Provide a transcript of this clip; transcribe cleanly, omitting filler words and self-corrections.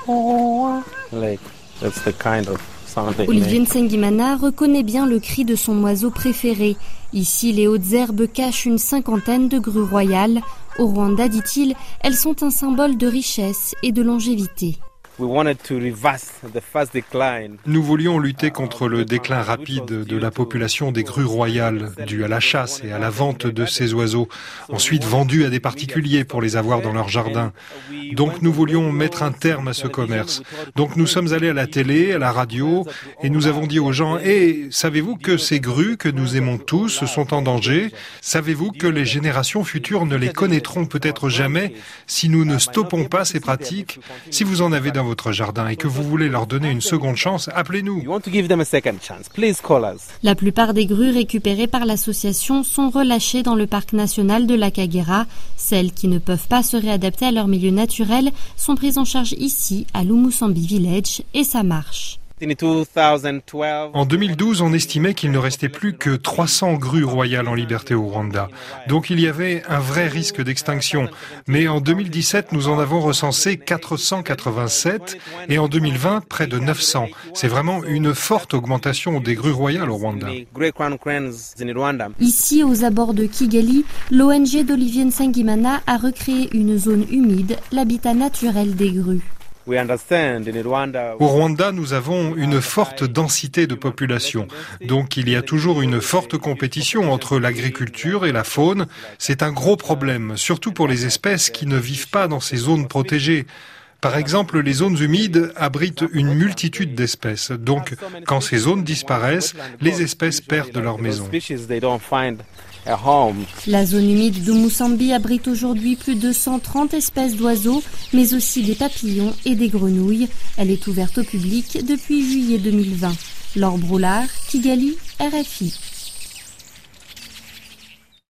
Olivier Nsengimana reconnaît bien le cri de son oiseau préféré. Ici, les hautes herbes cachent une cinquantaine de grues royales. Au Rwanda, dit-il, elles sont un symbole de richesse et de longévité. Nous voulions lutter contre le déclin rapide de la population des grues royales, dû à la chasse et à la vente de ces oiseaux, ensuite vendus à des particuliers pour les avoir dans leur jardin. Donc nous voulions mettre un terme à ce commerce. Donc nous sommes allés à la télé, à la radio, et nous avons dit aux gens, savez-vous que ces grues que nous aimons tous sont en danger? Savez-vous que les générations futures ne les connaîtront peut-être jamais si nous ne stoppons pas ces pratiques? Si vous en avez dans votre jardin et que vous voulez leur donner une seconde chance, appelez-nous. La plupart des grues récupérées par l'association sont relâchées dans le parc national de la Kagera. Celles qui ne peuvent pas se réadapter à leur milieu naturel sont prises en charge ici, à Lumusambi Village, et ça marche. En 2012, on estimait qu'il ne restait plus que 300 grues royales en liberté au Rwanda. Donc il y avait un vrai risque d'extinction. Mais en 2017, nous en avons recensé 487 et en 2020, près de 900. C'est vraiment une forte augmentation des grues royales au Rwanda. Ici, aux abords de Kigali, l'ONG d'Olivier Nsengimana a recréé une zone humide, l'habitat naturel des grues. Au Rwanda, nous avons une forte densité de population. Donc il y a toujours une forte compétition entre l'agriculture et la faune. C'est un gros problème, surtout pour les espèces qui ne vivent pas dans ces zones protégées. Par exemple, les zones humides abritent une multitude d'espèces. Donc, quand ces zones disparaissent, les espèces perdent leur maison. La zone humide d'Umusambi abrite aujourd'hui plus de 130 espèces d'oiseaux, mais aussi des papillons et des grenouilles. Elle est ouverte au public depuis juillet 2020. Laure Broulard, Kigali, RFI.